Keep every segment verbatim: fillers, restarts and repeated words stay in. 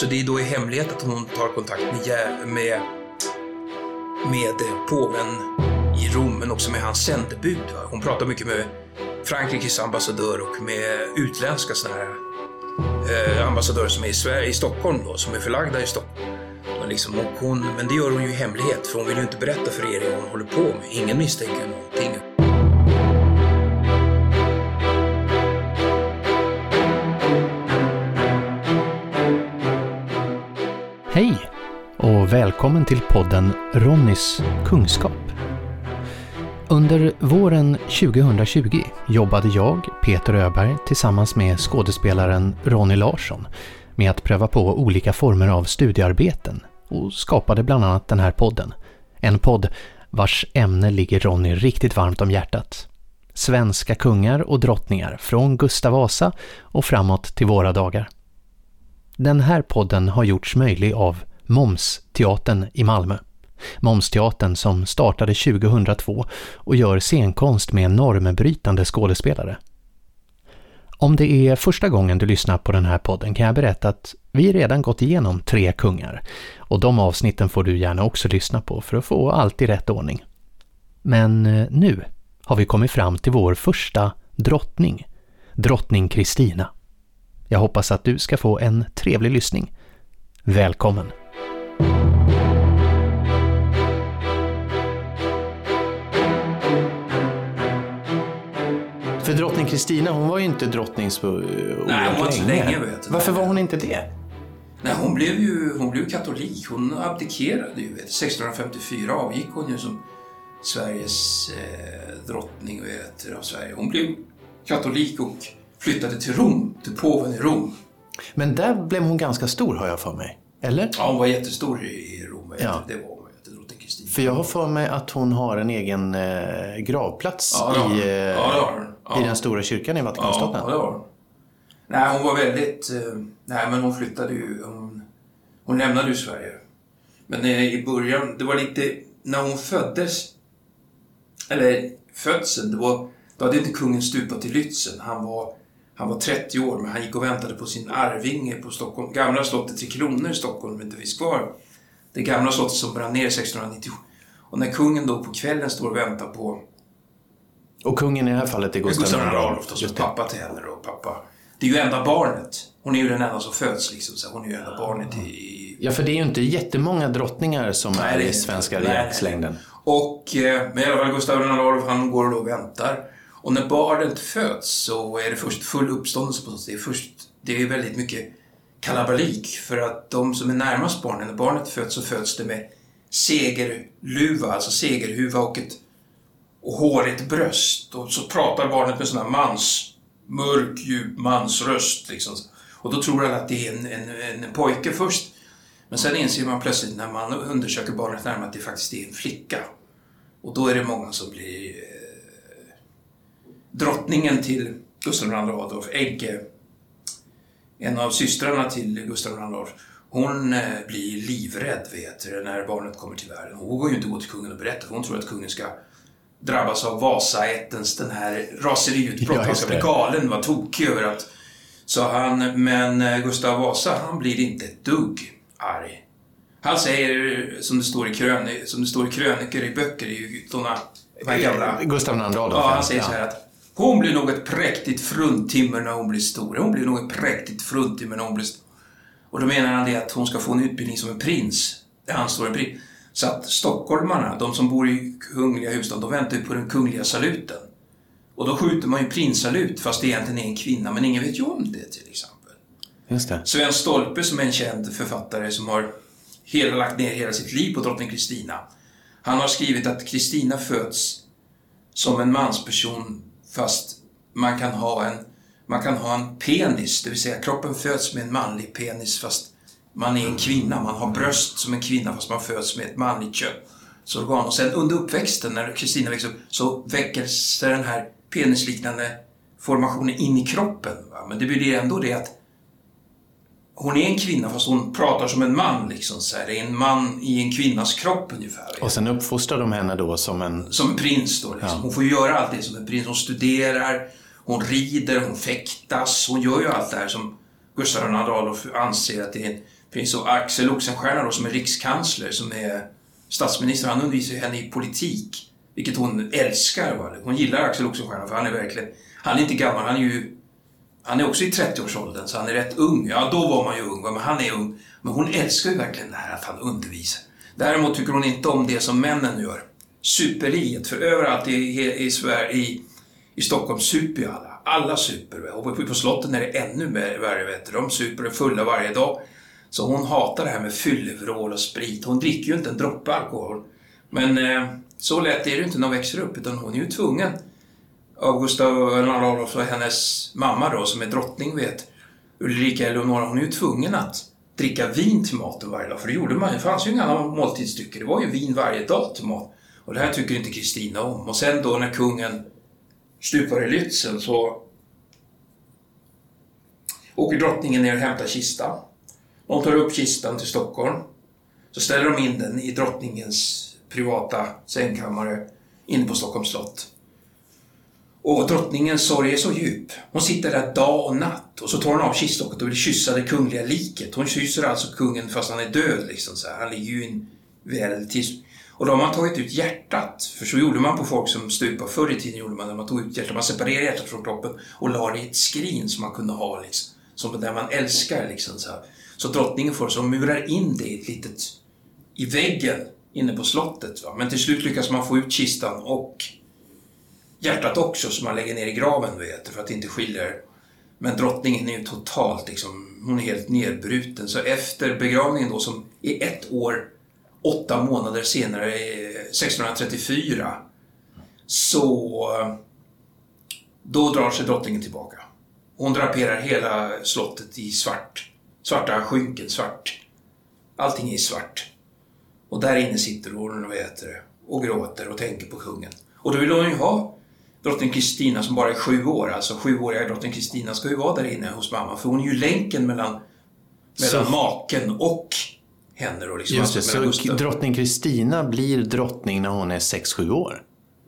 Så det är då i hemlighet att hon tar kontakt med, med, med påven i Rom, men också med hans sändebud. Va? Hon pratar mycket med Frankrikes ambassadör och med utländska såna här, eh, ambassadörer som är i, Sverige, i Stockholm då, som är förlagda i Stockholm. Och liksom, och hon, men det gör hon ju i hemlighet, för hon vill ju inte berätta för er vad hon håller på med. Ingen misstänker någonting. Hej och välkommen till podden Ronnys kunskap. Under våren tjugohundratjugo jobbade jag, Peter Öberg, tillsammans med skådespelaren Ronny Larsson med att pröva på olika former av studiearbeten och skapade bland annat den här podden. En podd vars ämne ligger Ronny riktigt varmt om hjärtat. Svenska kungar och drottningar från Gustav Vasa och framåt till våra dagar. Den här podden har gjorts möjlig av Momsteatern i Malmö. Momsteatern som startade tjugohundratvå och gör scenkonst med normbrytande skådespelare. Om det är första gången du lyssnar på den här podden kan jag berätta att vi redan gått igenom tre kungar. Och de avsnitten får du gärna också lyssna på för att få allt i rätt ordning. Men nu har vi kommit fram till vår första drottning, drottning Kristina. Jag hoppas att du ska få en trevlig lyssning. Välkommen! För drottning Kristina, hon var ju inte drottning så oerhört Nej, hon var inte länge. länge vet du. Varför var hon inte det? Nej, hon blev ju hon blev katolik. Hon abdikerade ju. Vet. sextonhundrafemtiofyra avgick hon ju som Sveriges eh, drottning vet, av Sverige. Hon blev katolik och flyttade till Rom, till påven i Rom. Men där blev hon ganska stor har jag för mig, eller? Ja, hon var jättestor i Rom. Ja. Det var hon, drottning Kristina. För jag har för mig att hon har en egen eh, gravplats ja, i, eh, ja, ja. i den stora kyrkan i Vatikanstaten. Ja, det var hon. Nej, hon var väldigt... Eh, nej, men hon flyttade ju... Hon, hon lämnade ju Sverige. Men eh, i början, det var lite... När hon föddes... Eller födseln, det var... Då hade inte kungen stupat i Lützen. Han var... Han var trettio år, men han gick och väntade på sin arvinge på Stockholm. Gamla slottet Tre Kronor i Stockholm, inte finns kvar. Det gamla slottet som brann ner sextonhundranittio. Och när kungen då på kvällen står och väntar på... Och kungen i det här fallet är Gustav Gustav Adolf, som pappa till henne och pappa. Det är ju enda barnet. Hon är ju den enda som föds liksom. Så hon är ju enda barnet i... Ja, för det är ju inte jättemånga drottningar som nej, är i svenska regeringslängden. Och, men i alla fall Gustav Adolf, han går och väntar. Och när barnet föds så är det först full uppståndelse på det. Först, det är väldigt mycket kalabalik. För att de som är närmast barnen, när barnet föds så föds det med segerluva, alltså segerhuva och ett och hårigt bröst. Och så pratar barnet med sån här mans, mörk, djup mansröst liksom. Och då tror alla att det är en, en, en pojke först. Men sen inser man plötsligt när man undersöker barnet närmare att det faktiskt är en flicka. Och då är det många som blir... Drottningen till Gustav Adolf, Egge, en av systrarna till Gustav Adolf, hon eh, blir livrädd vet du, när barnet kommer till världen. Hon går ju inte gå till kungen och berätta, för hon tror att kungen ska drabbas av Vasaättens, den här raseriutbrott. Ja, han ska bli galen, var tokig över att... Så han, men Gustav Vasa, han blir inte ett dugg arg. Han säger, som det står i krönikor, som det står i krönikor i böcker, i sådana gamla... Gustav Adolf. Ja, han säger ja. Så här att hon blir nog ett präktigt fruntimmer när hon blir stor. Hon blir nog ett präktigt fruntimmer när hon blir stor. Och då menar han det att hon ska få en utbildning som en prins. Det anstår en prins. Så att stockholmarna, de som bor i kungliga husstad, de väntar ju på den kungliga saluten. Och då skjuter man ju prinssalut fast det egentligen är en kvinna. Men ingen vet ju om det till exempel. Just det. Sven Stolpe som är en känd författare som har hela, lagt ner hela sitt liv på drottning Kristina. Han har skrivit att Kristina föds som en mansperson fast man kan ha en man kan ha en penis, det vill säga kroppen föds med en manlig penis fast man är en kvinna, man har bröst som en kvinna fast man föds med ett manligt könsorgan. Och sen under uppväxten när Kristina växer upp så väcker sig den här penisliknande formationen in i kroppen. Va? Men det blir ändå det att hon är en kvinna fast hon pratar som en man liksom, så här. Det är en man i en kvinnas kropp ungefär. Och sen uppfostrar de henne då som en... Som en prins då liksom. Ja. Hon får göra allt det som en prins. Hon studerar, hon rider, hon fäktas. Hon gör ju allt det här som Gustav Adolf anser att det är en finns så Axel Oxenstierna då, som är rikskansler, som är statsminister. Han undervisar henne i politik, vilket hon älskar. Va? Hon gillar Axel Oxenstierna för han är verkligen, han är inte gammal, han är ju han är också i trettioårsåldern, så han är rätt ung. Ja, då var man ju ung, men han är ung. Men hon älskar ju verkligen det här att han undervisar. Däremot tycker hon inte om det som männen gör. Superiet, för överallt i, i, i Sverige, i, i Stockholm super ju alla. Alla super. Och på slotten är det ännu värre, vet du. De super är fulla varje dag. Så hon hatar det här med fyllevrål och sprit. Hon dricker ju inte en droppe alkohol. Men eh, så lätt är det inte när hon växer upp, utan hon är ju tvungen. Augusta Adolf och hennes mamma då, som är drottning, vet Ulrika Eleonora, hon är ju tvungen att dricka vin till maten varje dag. För det gjorde man ju, det fanns ju inga andra måltidsstycker. Det var ju vin varje dag till mat. Och det här tycker inte Kristina om. Och sen då när kungen stupar i Lützen så åker drottningen ner och hämtar kistan. De tar upp kistan till Stockholm. Så ställer de in den i drottningens privata sängkammare inne på Stockholms slott. Och drottningens sorg är så djup. Hon sitter där dag och natt. Och så tar hon av kistlocket och vill kyssa det kungliga liket. Hon kysser alltså kungen fast han är död. Liksom, så här. Han ligger ju i en väl tills... Och då har man tagit ut hjärtat. För så gjorde man på folk som stupar. Förr i tiden gjorde man när man tog ut hjärtat. Man separerade hjärtat från kroppen och la det i ett skrin som man kunde ha. Liksom, som där man älskar. Liksom, så, här. Så drottningen får så murar in det i ett litet... i väggen inne på slottet. Va? Men till slut lyckas man få ut kistan och... hjärtat också som man lägger ner i graven, vet, för att det inte skiljer. Men drottningen är ju totalt liksom, hon är helt nedbruten. Så efter begravningen då, som är ett år, åtta månader senare, sextonhundratrettiofyra, så då drar sig drottningen tillbaka. Hon draperar hela slottet i svart. Svarta skynken, svart. Allting är svart. Och där inne sitter hon och, vet det, och gråter och tänker på kungen. Och då vill hon ju ha drottning Kristina som bara är sju år, alltså sjuåriga drottning Kristina ska ju vara där inne hos mamma, för hon är ju länken mellan, mellan så, maken och henne då, liksom. Just det, så drottning Kristina blir drottning när hon är sex sju år?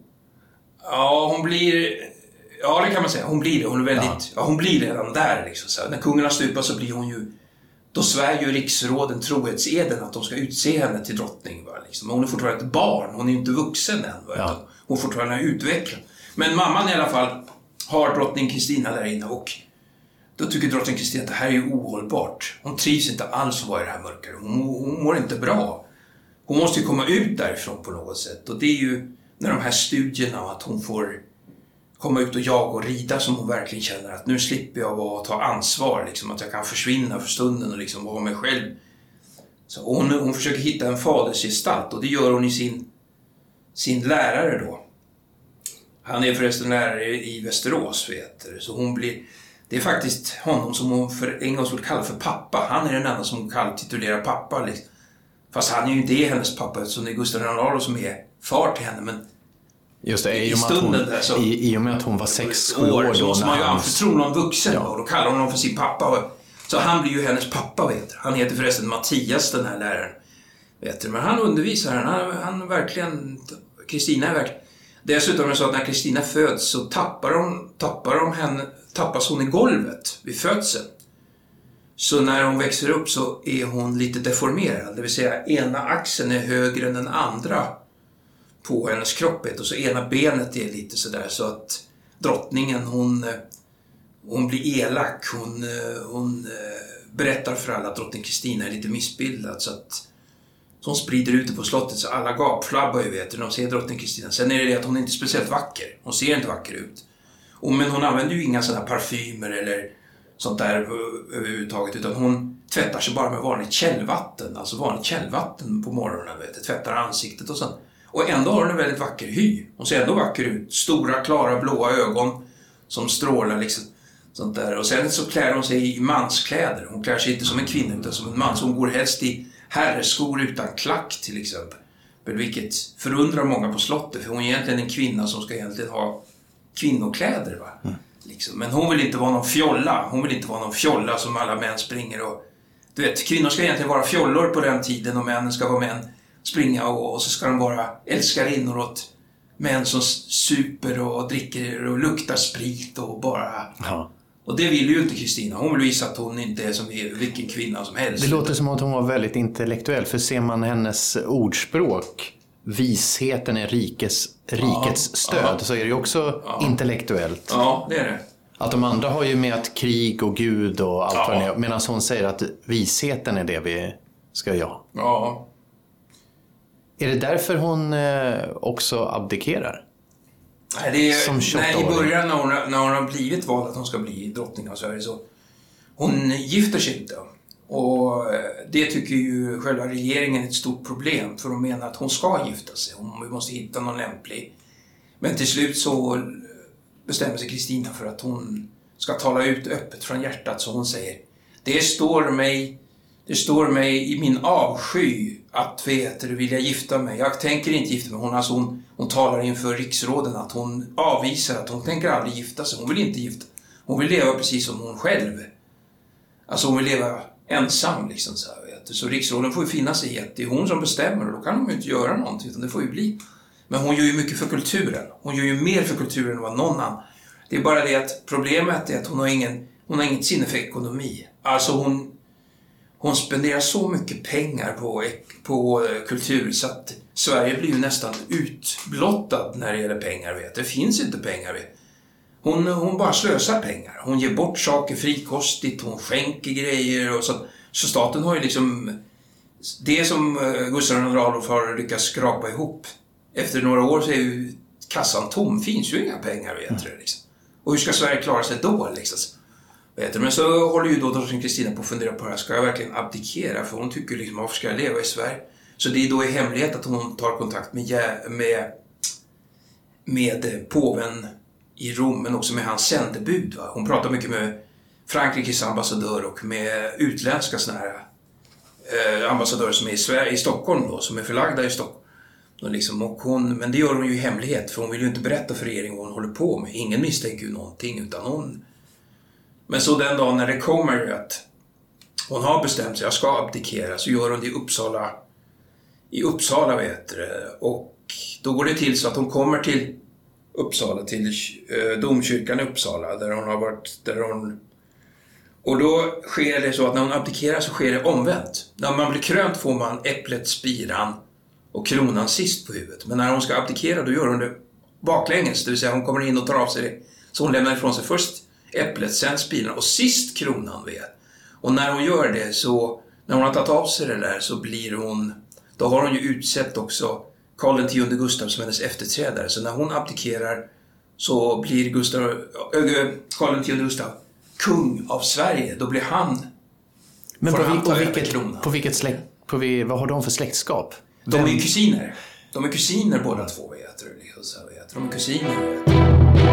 Ja, hon blir, ja det kan man säga, hon blir det, hon är väldigt, ja, ja hon blir redan där liksom, så när kungen har stupat så blir hon ju, då svär ju riksråden trohetseden att de ska utse henne till drottning, va, liksom. Hon är fortfarande ett barn, hon är ju inte vuxen än, va, ja. Hon fortfarande är utvecklad. Men mamman i alla fall har drottning Kristina där inne, och då tycker drottning Kristina att det här är ju ohållbart. Hon trivs inte alls att vara i det här mörkare. Hon, hon mår inte bra. Hon måste ju komma ut därifrån på något sätt. Och det är ju när de här studierna, att hon får komma ut och jaga och rida, som hon verkligen känner att nu slipper jag vara och ta ansvar. Liksom, att jag kan försvinna för stunden och liksom vara mig själv. Så hon, hon försöker hitta en fadersgestalt, och det gör hon i sin, sin lärare då. Han är förresten lärare i Västerås, vet du. Så hon blir... Det är faktiskt honom som hon för en gång skulle kalla för pappa. Han är den enda som hon kan titulera pappa. Liksom. Fast han är ju inte hennes pappa, eftersom det är Gustav Adolf som är far till henne. Men just det, i, i, stunden hon, där så... I, I och med att hon var sex år, år så måste man ju anförtro någon vuxen. Ja. Och då kallar hon honom för sin pappa. Så han blir ju hennes pappa, vet du. Han heter förresten Mattias, den här läraren. Vet du. Men han undervisar henne. Han, han verkligen... Kristina är verkligen... Dessutom är det så att när Kristina föds så tappar de, tappar de henne, tappas hon i golvet vid födseln. Så när hon växer upp så är hon lite deformerad. Det vill säga ena axeln är högre än den andra på hennes kropp. Och så ena benet är lite sådär, så att drottningen hon, hon blir elak. Hon, hon berättar för alla att drottning Kristina är lite missbildad, så att så hon sprider ut det på slottet, så alla gapflabbar ju, vet du, när de ser drottning Kristina. Sen är det det att hon inte är speciellt vacker. Hon ser inte vacker ut. Och, men hon använder ju inga sådana parfymer eller sånt där överhuvudtaget, utan hon tvättar sig bara med vanligt källvatten. Alltså vanligt källvatten på morgonen, vet du, tvättar ansiktet och sånt. Och ändå har hon en väldigt vacker hy. Hon ser ändå vacker ut. Stora, klara, blåa ögon som strålar liksom. Sånt där. Och sen så klär hon sig i manskläder. Hon klär sig inte som en kvinna utan som en man. Så hon går helst i herreskor utan klack till exempel. Vilket förundrar många på slottet. För hon är egentligen en kvinna som ska egentligen ha kvinnokläder, va? Mm. Liksom. Men hon vill inte vara någon fjolla. Hon vill inte vara någon fjolla som alla män springer och... Du vet, kvinnor ska egentligen vara fjollor på den tiden och männen ska vara män. Springa och, och så ska de vara älskarinnor åt män som super och dricker och luktar sprit och bara... Ja. Och det vill ju inte Kristina. Hon vill visa att hon inte är som vilken kvinna som helst. Det låter som att hon var väldigt intellektuell. För ser man hennes ordspråk, visheten är rikes, rikets ja, stöd, ja. Så är det ju också ja. intellektuellt. Ja, det är det. Att de andra har ju med att krig och Gud och allt ja. vad det är. Medan hon säger att visheten är det vi ska göra. Ja. Är det därför hon eh, också abdikerar? Nej, det är, nej i början när hon, när hon har blivit vald att hon ska bli drottning av Sverige så hon gifter sig inte. Och det tycker ju själva regeringen är ett stort problem, för de menar att hon ska gifta sig. Hon måste hitta någon lämplig. Men till slut så bestämmer sig Kristina för att hon ska tala ut öppet från hjärtat, så hon säger: det står mig, det står mig i min avsky att vet du, vill jag gifta mig. Jag tänker inte gifta mig. Hon, alltså hon, hon talar inför riksråden att hon avvisar att hon tänker aldrig gifta sig. Hon vill inte gifta. Hon vill leva precis som hon själv. Alltså hon vill leva ensam liksom så här, vet du. Så riksråden får ju finna sig i att det är hon som bestämmer, och då kan de ju inte göra någonting, utan det får ju bli. Men hon gör ju mycket för kulturen. Hon gör ju mer för kulturen än vad någon annan. Det är bara det att problemet är att hon har ingen, hon har inget sinne för ekonomi. Alltså hon Hon spenderar så mycket pengar på, på kultur så att Sverige blir ju nästan utblottad när det gäller pengar. Vet. Det finns inte pengar. Vet. Hon, hon bara slösar pengar. Hon ger bort saker frikostigt. Hon skänker grejer. Och så, så staten har ju liksom... Det som Gustav II Adolf har lyckats skrapa ihop. Efter några år så är ju kassan tom. Finns ju inga pengar. Vet du, liksom. Och hur ska Sverige klara sig då? Liksom? Vet du, men så håller ju då drottning Kristina på att fundera på det här. Ska jag verkligen abdikera? För hon tycker liksom, varför ska jag leva i Sverige? Så det är då i hemlighet att hon tar kontakt med, med, med påven i Rom, men också med hans sändebud. Va? Hon pratar mycket med Frankrikes ambassadör och med utländska såna här, eh, ambassadörer som är i, Sverige, i Stockholm då, som är förlagda i Stockholm. Och liksom, och hon, men det gör hon ju i hemlighet, för hon vill ju inte berätta för regeringen vad hon håller på med. Ingen misstänker ju någonting, utan hon... Men så den dagen när det kommer att hon har bestämt sig, jag ska abdikera, så gör hon det i Uppsala, i Uppsala vet du. Och då går det till så att hon kommer till Uppsala, till eh, domkyrkan i Uppsala, där hon har varit, där hon... Och då sker det så att när hon abdikerar så sker det omvänt. När man blir krönt får man äpplet, spiran och kronan sist på huvudet. Men när hon ska abdikera då gör hon det baklänges, det vill säga hon kommer in och tar av sig det. Så hon lämnar ifrån sig först äpplet, sen spiran och sist kronan vet. Och när hon gör det så, när hon har tagit av sig det där, så blir hon, då har hon ju utsett också Karl den tionde Gustav som hennes efterträdare. Så när hon abdikerar så blir Gustav, äh, Karl den tionde Gustav kung av Sverige. Då blir han, men på, han på vilket, på vilket släkt, på vi, vad har de för släktskap? De är kusiner. De är kusiner båda två, vet du. De är kusiner, vet du.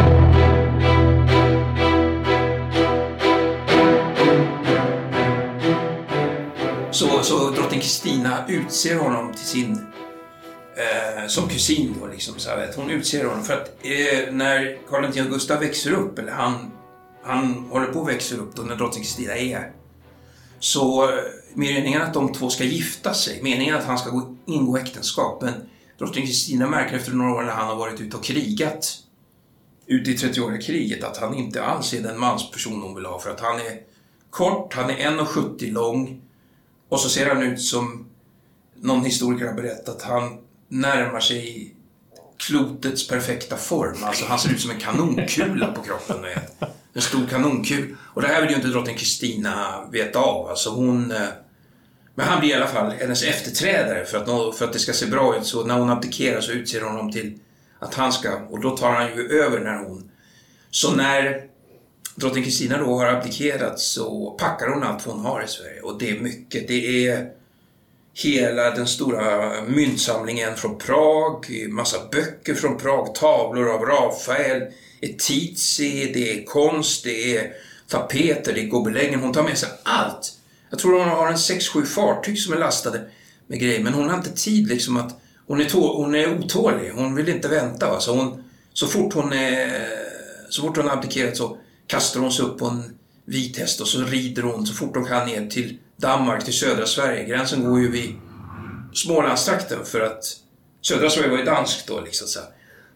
Så, så drottning Kristina utser honom till sin eh, som kusin då, liksom, så vet. Hon utser honom för att eh, när Karl den tionde Gustav växer upp, eller han, han håller på att växa upp då när drottning Kristina är, så eh, meningen att de två ska gifta sig, meningen att han ska gå, ingå äktenskap, men drottning Kristina märker efter några år när han har varit ute och krigat ute i trettioåriga kriget att han inte alls är den mansperson hon vill ha, för att han är kort, han är en komma sjuttio lång. Och så ser han ut som någon historiker har berättat. Han närmar sig klotets perfekta form. Alltså han ser ut som en kanonkula på kroppen. En stor kanonkul. Och det här vill ju inte drottning Kristina veta av. Alltså hon... Men han blir i alla fall hennes efterträdare för att, för att det ska se bra ut. Så när hon abdikerar så utser hon honom till att han ska... Och då tar han ju över när hon... Så när... drottning Kristina då har abdikerat så packar hon allt hon har i Sverige. Och det är mycket. Det är hela den stora myntsamlingen från Prag. Massa böcker från Prag. Tavlor av Rafael. Etizi. Det är konst. Det är tapeter. Det är gobelänger. Hon tar med sig allt. Jag tror hon har en sex sju fartyg som är lastade med grejer. Men hon har inte tid liksom att... Hon är, tå- hon är otålig. Hon vill inte vänta. Va? Så, hon, så fort hon är... Så fort hon har abdikerat så kastar hon sig upp på en vit häst och så rider hon så fort hon kan ner till Danmark, till södra Sverige. Gränsen går ju vid Smålandstrakten för att södra Sverige var ju danskt då liksom så.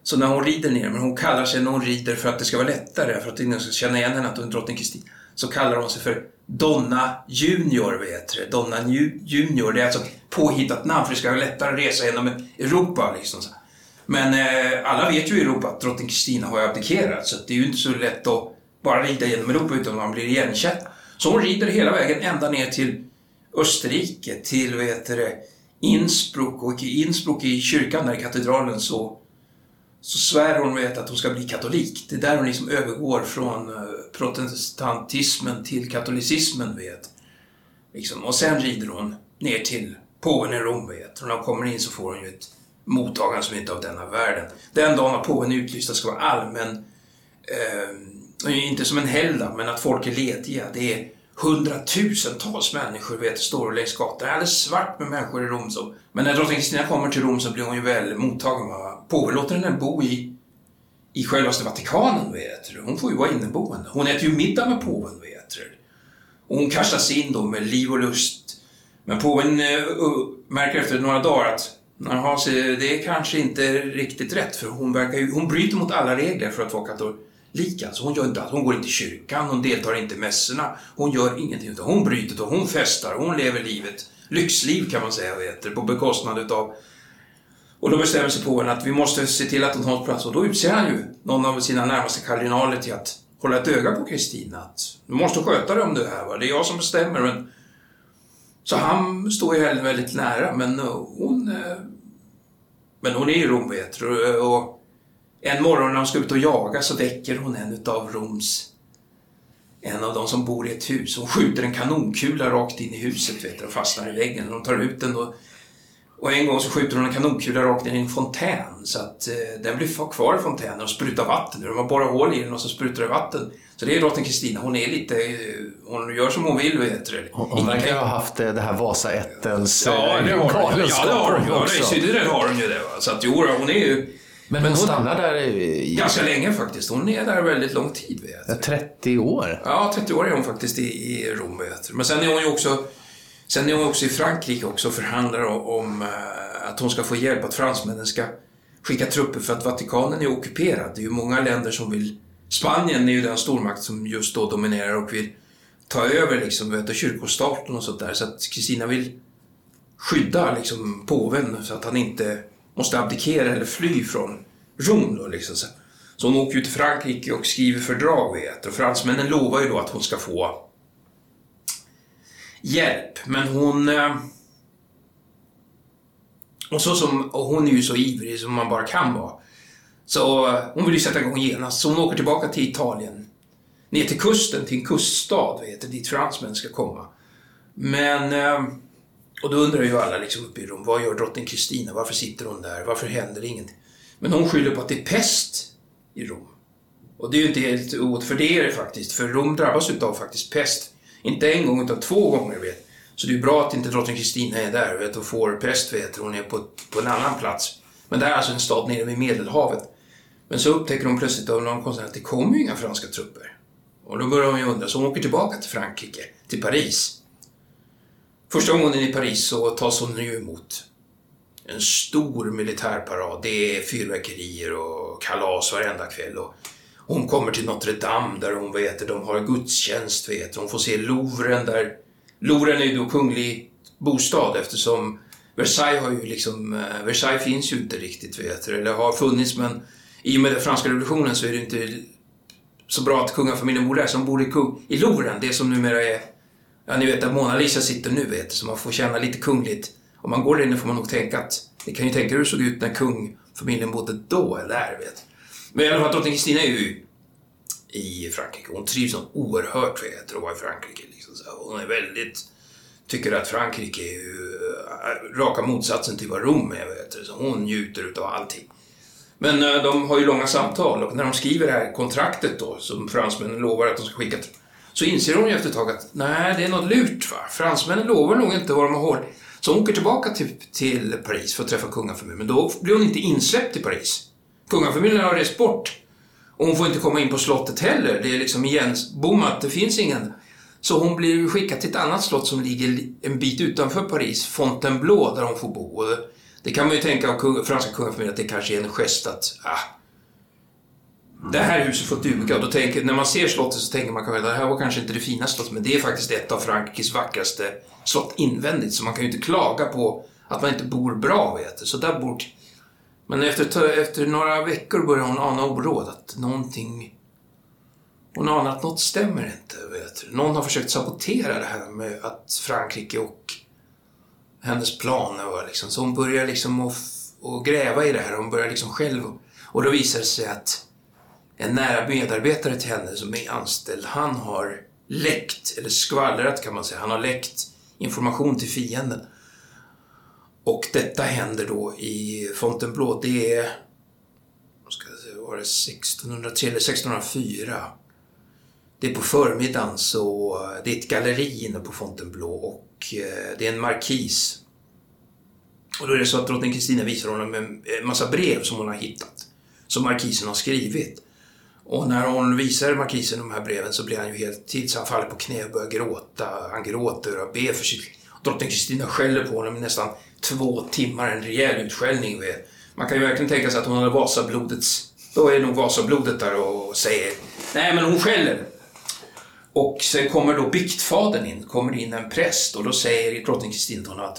Så när hon rider ner, men hon kallar sig när hon rider för att det ska vara lättare, för att ingen ska känna igen henne att hon är drottning Kristina, så kallar hon sig för Donna Junior, vet du. Donna Junior, det är alltså ett påhittat namn för det ska vara lättare att resa genom Europa liksom. Men eh, alla vet ju i Europa att drottning Kristina har abdikerat, så det är ju inte så lätt att bara rida genom Europa utan man blir igenkänd. Så hon rider hela vägen ända ner till Österrike, till vet du, Innsbruck, och i Innsbruck i kyrkan där i katedralen så så svär hon vet att hon ska bli katolik. Det är där hon liksom övergår från protestantismen till katolicismen, vet. Liksom. Och sen rider hon ner till påven i Rom, vet. Och när hon kommer in så får hon ju ett mottagande som inte av denna världen. Den dagen när påven utlyst ska vara allmän, eh, inte som en helgdag, men att folk är lediga. Det är hundratusentals människor, vet, står längs gatan. Det är alldeles svart med människor i Rom. Så. Men när drottning Kristina kommer till Rom så blir hon ju väl mottagen. Påven låter henne bo i, i självaste Vatikanen, vet du. Hon får ju vara inneboende. Hon äter ju middag med påven, vet du. Och hon kastas in då med liv och lust. Men påven uh, märker efter några dagar att aha, så det är kanske inte riktigt rätt. För hon, verkar ju, hon bryter mot alla regler för att vara katolik. Lika, så hon gör inte allt. Hon går inte i kyrkan, hon deltar inte i mässorna, hon gör ingenting utan hon bryter och hon festar, hon lever livet, lyxliv kan man säga, vet du, på bekostnad utav. Och då bestämmer sig på henne att vi måste se till att hon har plats, och då utser han ju någon av sina närmaste kardinaler till att hålla ett öga på Kristina, att du måste sköta dig om det här, va? Det är jag som bestämmer. Men så han står ju henne väldigt nära, men hon men hon är i Rom, vet du, och en morgon när hon ska ut och jaga så väcker hon en av Roms, en av de som bor i ett hus. Hon skjuter en kanonkula rakt in i huset, vet du, och fastnar i väggen. De tar ut den då. Och en gång så skjuter hon en kanonkula rakt in i en fontän, så att eh, den blir kvar i fontänen och sprutar vatten. De har bara hål i den och så sprutar det vatten. Så det är drottning Kristina. Hon är lite, hon gör som hon vill, vet du. Hon, hon verkar ha haft det här Vasaättens ja, det har hon. Ja, det har hon. Ja, det har hon ju det, va. Så att jo, hon är ju. Men, men hon stannar där i... ganska länge faktiskt. Hon är där väldigt lång tid, vet du. trettio år? Ja, trettio år är hon faktiskt i, i Rom, vet du. Men sen är hon ju också, sen är hon också i Frankrike också och förhandlar om, om uh, att hon ska få hjälp, att fransmännen ska skicka trupper för att Vatikanen är ockuperad. Det är ju många länder som vill... Spanien är ju den stormakt som just då dominerar och vill ta över liksom, vet du, kyrkostaten och sånt där. Så att Kristina vill skydda liksom påven så att han inte måste abdikera eller fly från Rom då, liksom. Så hon åker ut till Frankrike och skriver fördrag, vet. Och fransmännen lovar ju då att hon ska få hjälp. Men hon... Och, så som, och hon är ju så ivrig som man bara kan vara. Så hon vill ju sätta igång genast. Så hon åker tillbaka till Italien. Ner till kusten, till en kuststad, vet du, dit fransmän ska komma. Men... Och då undrar ju alla liksom uppe i Rom, vad gör drottning Kristina? Varför sitter hon där? Varför händer det ingenting? Men hon skyller på att det är pest i Rom. Och det är ju inte helt åt, för det är det faktiskt. För Rom drabbas utav faktiskt pest. Inte en gång utan två gånger, vet. Så det är bra att inte drottning Kristina är där, vet, och får pest, vet. Hon är på, på en annan plats. Men det är alltså en stad nere vid Medelhavet. Men så upptäcker hon plötsligt av någon konstigt att det kommer ju inga franska trupper. Och då börjar hon ju undra, så hon åker tillbaka till Frankrike, till Paris. Första gången i Paris så tas hon nu emot en stor militärparad. Det är fyrverkerier och kalas varenda kväll. Och hon kommer till Notre Dame där hon vet, de har gudstjänst, vet. Hon får se Louvren där. Louvren är ju då kunglig bostad eftersom Versailles har ju liksom, Versailles finns ju inte riktigt, vet, eller har funnits, men i och med den franska revolutionen så är det inte så bra att kungafamiljen bor där, som bor i, kung, i Louvren, det som numera är, ja ni vet där Mona Lisa sitter nu, vet, så man får känna lite kungligt. Om man går där inne får man nog tänka att, det kan ju tänka hur det såg ut när kungfamiljen bodde då eller där, vet. Men i alla fall, drottning Kristina är ju i Frankrike, hon trivs så oerhört, vet, att vara i Frankrike liksom. Så hon är väldigt, tycker att Frankrike är ju raka motsatsen till vad Rom är, vet, så hon njuter utav allting. Men äh, de har ju långa samtal, och när de skriver det här kontraktet då, som fransmännen lovar att de ska skicka, så inser hon ju efter ett tag att nej, det är något lurt, va. Fransmännen lovar nog inte vad de har hållit. Så hon åker tillbaka till, till Paris för att träffa kungafamiljen. Men då blir hon inte insläppt i Paris. Kungafamiljen har rest bort. Och hon får inte komma in på slottet heller. Det är liksom igen bommat, det finns ingen. Så hon blir skickad till ett annat slott som ligger en bit utanför Paris, Fontainebleau, där hon får bo. Och det kan man ju tänka av kung, franska kungafamiljen att det kanske är en gest att ah, det här huset får duga. Och då tänker, när man ser slottet så tänker man kanske att det här var kanske inte det finaste slottet, men det är faktiskt ett av Frankrikes vackraste slott invändigt, så man kan ju inte klaga på att man inte bor bra, vet du. Så där bor... Men efter, efter några veckor börjar hon ana oråd att någonting... Hon anar att något stämmer inte, vet du. Någon har försökt sabotera det här med att Frankrike och hennes planer var liksom... Så hon börjar liksom att, att gräva i det här. Hon börjar liksom själv... Och då visar det sig att en nära medarbetare till henne som är anställd, han har läckt, eller skvallrat kan man säga. Han har läckt information till fienden. Och detta händer då i Fontainebleau. Det är, ska jag säga, var det sextonhundratre eller sextonhundrafyra. Det är på förmiddagen, så det är ett galleri inne på Fontainebleau och det är en markis. Och då är det så att drottning Kristina visar honom en massa brev som hon har hittat, som markisen har skrivit. Och när hon visar markisen de här breven så blir han ju helt till, så han faller på knä och börjar gråta. Han gråter och ber för sitt... Drottning Kristina skäller på honom i nästan två timmar, en rejäl utskällning. Man kan ju verkligen tänka sig att hon hade Vasablodets... Då är nog Vasablodet där och säger... Nej, men hon skäller. Och sen kommer då biktfadern in, kommer in en präst, och då säger drottning Kristina att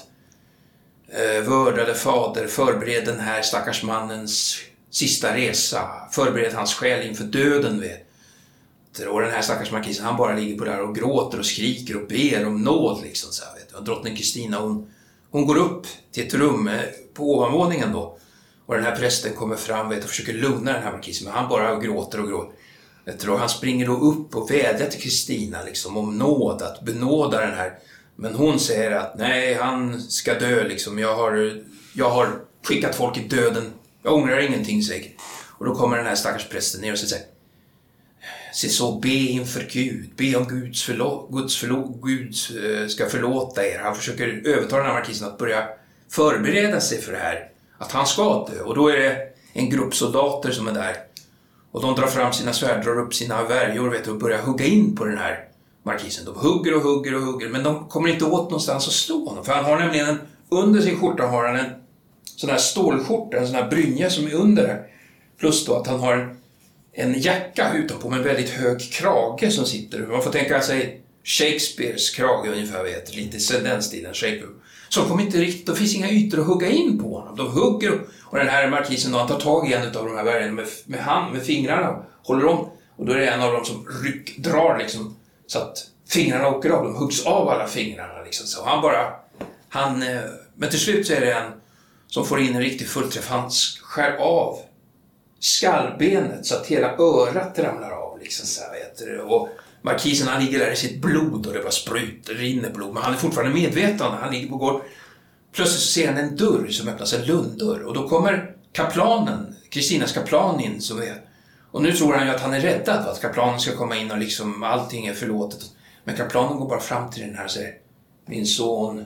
vördade fader, förbered den här stackars mannens sista resa, förbered hans själ inför döden, vet. Och den här stackars markisen, han bara ligger på där och gråter och skriker och ber om nåd liksom, så här, vet du. Och drottning Kristina, hon, hon går upp till ett rum på ovanvåningen då, och den här prästen kommer fram, vet, och försöker lugna den här markisen, men han bara gråter och gråter. Jag tror han springer då upp och vädjar till Kristina liksom, om nåd, att benåda den här. Men hon säger att nej, han ska dö liksom. Jag har, jag har skickat folk i döden. Jag ångrar ingenting, säkert. Och då kommer den här stackars prästen ner och säger: se så, be inför Gud. Be om Guds förlåt, Guds förlåt, Gud ska förlåta er. Han försöker övertala den här markisen att börja förbereda sig för det här. Att han ska dö. Och då är det en grupp soldater som är där. Och de drar fram sina svärd, drar upp sina värjor, vet du, och börjar hugga in på den här markisen. De hugger och hugger och hugger, men de kommer inte åt någonstans att slå honom. För han har nämligen en, under sin skjorta har han en sån här stålskjorta, en sån här brynja som är under där. Plus då att han har en, en jacka utanpå med en väldigt hög krage som sitter. Man får tänka sig Shakespeares krage ungefär, vet, lite den stilen, Shakespeare. Så de kommer inte riktigt, det finns inga ytor att hugga in på honom. De hugger, och den här markisen då, han tar tag i en av de här värjarna med, med hand, med fingrarna, håller om. Och då är det en av dem som ryck, drar liksom, så att fingrarna åker av. De huggs av alla fingrarna liksom. Så han bara, han, men till slut så är det en som får in en riktig fullträff. Han skär av skallbenet så att hela örat ramlar av liksom, så här, vet du. Och markisen, han ligger där i sitt blod och det bara sprutar, rinner blod. Men han är fortfarande medvetande. Han ligger på gård. Plötsligt så ser han en dörr som öppnas, en lunddörr. Och då kommer kaplanen, Kristinas kaplan in som är. Och nu tror han ju att han är räddad, va? Att kaplanen ska komma in och liksom allting är förlåtet. Men kaplanen går bara fram till den här och säger: min son,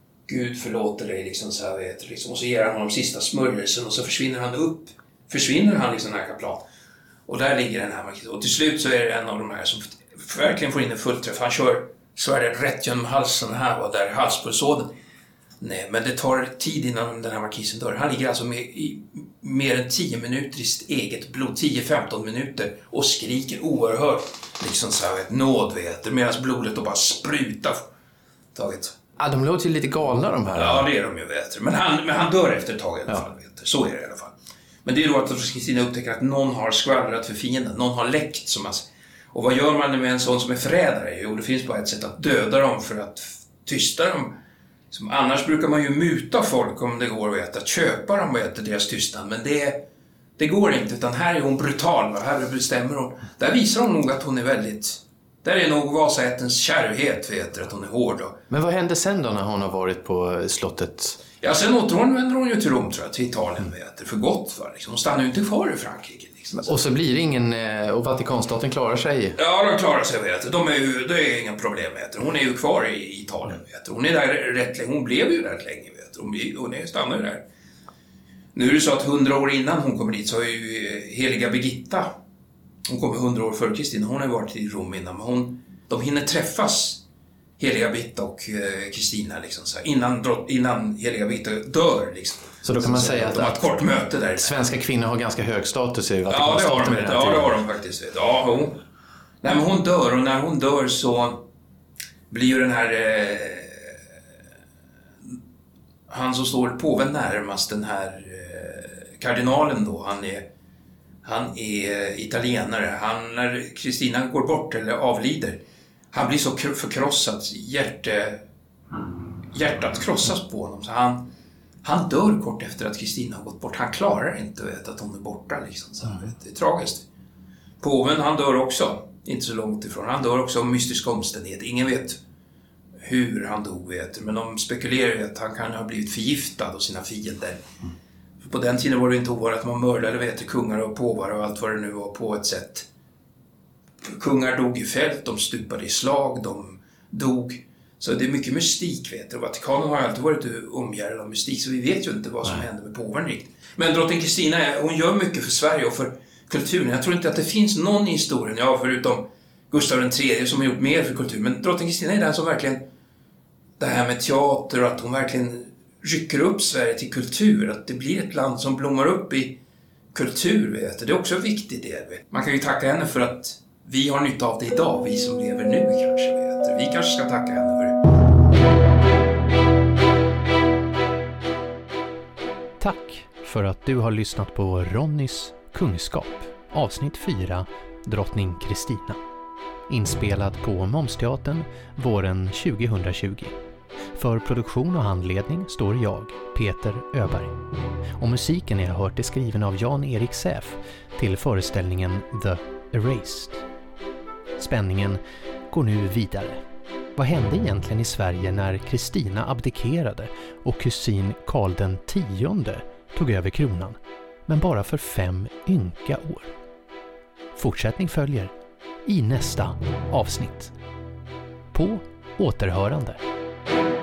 Gud förlåter dig liksom, så här, vet du, liksom. Och så ger han honom sista smörjelsen och så försvinner han upp. Försvinner han liksom, den här kaplan. Och där ligger den här markisen. Och till slut så är det en av de här som verkligen får in en fullträff. Han kör svärdet rätt genom halsen här, och där halspulsådern. Nej, men det tar tid innan den här markisen dör. Han ligger alltså med i mer än tio minuter i sitt eget blod, tio femton minuter, och skriker oerhört liksom, så här, vet, nåd, vet du, medan blodet då bara sprutar taget. Ja, de låter ju lite galna de här. Ja, det är de ju, vet du. Men han, men han dör efter ett tag i alla fall, vet du. Så är det i alla fall. Men det är då att Kristina upptäcker att någon har skvallrat för fienden, någon har läckt som man. Och vad gör man med en sån som är förrädare? Jo, det finns bara ett sätt att döda dem för att tysta dem. Som annars brukar man ju muta folk om det går, vet, att köpa dem, vet, deras tystnad. Men det, det går inte, utan här är hon brutal, va? Här bestämmer hon. Där visar hon nog att hon är väldigt... Där är nog Vasaättens kärvhet, vet du, att hon är hård. Då. Men vad hände sen då när hon har varit på slottet? Ja, sen återvänder hon ju till Rom, tror jag, till Italien, vet du, för gott, va? Liksom. Hon stannar ju inte kvar i Frankrike. Liksom. Och så blir det ingen... Och Vatikanstaten klarar sig? Ja, de klarar sig, vet du. De är ju, det är inga problem, vet du. Hon är ju kvar i Italien, vet du. Hon är där rätt länge. Hon blev ju rätt länge, vet du. Hon, hon är, stannar ju där. Nu är det så att hundra år innan hon kommer dit så har ju heliga Birgitta, hon kommer hundra år före Kristina, hon har varit i Rom innan, men hon, de hinner träffas heliga Birgitta och Kristina liksom, så här, innan, innan heliga Birgitta dör liksom. Så då kan man så säga att de har ett kort möte där. Svenska kvinnor har ganska hög status i Vatikanstaten. Ja, det har de, ja, det har de faktiskt. Ja, hon, nej, men hon dör, och när hon dör så blir ju den här eh, han som står påven närmast, den här eh, kardinalen då, han är han är italienare. Han, när Kristina går bort eller avlider, han blir så förkrossad, hjärte, hjärtat krossas på honom, så han Han dör kort efter att Kristina har gått bort. Han klarar inte vet, att hon är borta. Liksom, så, vet, det är tragiskt. Påven, han dör också. Inte så långt ifrån. Han dör också av mystiska omständigheter. Ingen vet hur han dog. Vet, men de spekulerar att han kan ha blivit förgiftad av sina fiender. Mm. För på den tiden var det inte ovanligt att man mördade vet, kungar och påvar och allt vad det nu var på ett sätt. Kungar dog i fält. De stupade i slag. De dog... Så det är mycket mystik, vet du. Vatikanen har alltid varit omgärdad av mystik, så vi vet ju inte vad som Nej. händer med påven riktigt. Men drottning Kristina, hon gör mycket för Sverige och för kulturen. Jag tror inte att det finns någon i historien, ja, förutom Gustav den tredje som har gjort mer för kultur. Men drottning Kristina är den som verkligen, det här med teater och att hon verkligen rycker upp Sverige till kultur. Att det blir ett land som blommar upp i kultur, vet du. Det är också en viktig del, vet. Man kan ju tacka henne för att vi har nytta av det idag, vi som lever nu kanske, vet du. Vi kanske ska tacka henne för det. Tack för att du har lyssnat på Ronnys Kungskap, avsnitt fyra, Drottning Kristina. Inspelad på Momsteatern våren tjugohundratjugo. För produktion och handledning står jag, Peter Öberg. Och musiken jag hört är skriven av Jan-Erik Säf till föreställningen The Erased. Spänningen går nu vidare. Vad hände egentligen i Sverige när Kristina abdikerade och kusin Karl den tionde tog över kronan, men bara för fem ynka år? Fortsättning följer i nästa avsnitt. På återhörande.